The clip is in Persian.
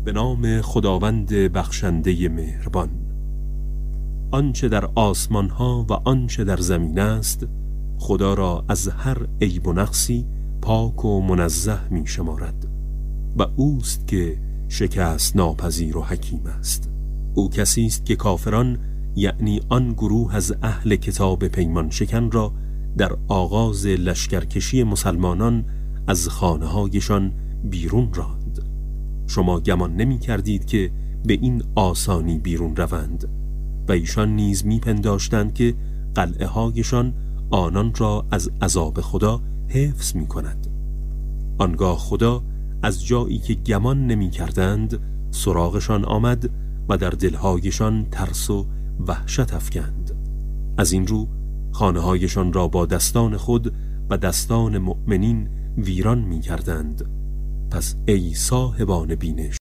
به نام خداوند بخشنده مهربان. آنچه در آسمان ها و آنچه در زمین است خدا را از هر عیب و نقصی پاک و منزه می شمارد و اوست که شکست ناپذیر و حکیم است. او کسی است که کافران، یعنی آن گروه از اهل کتاب پیمان شکن را در آغاز لشکرکشی مسلمانان از خانه هایشان بیرون راند. شما گمان نمی کردید که به این آسانی بیرون روند و ایشان نیز می پنداشتند که قلعه هایشان آنان را از عذاب خدا حفظ می کند. آنگاه خدا از جایی که گمان نمی کردند سراغشان آمد و در دلهایشان ترس و وحشت افکند. از این رو خانه هایشان را با دستان خود و دستان مؤمنین ویران می کردند. پس ای صاحبان بینش،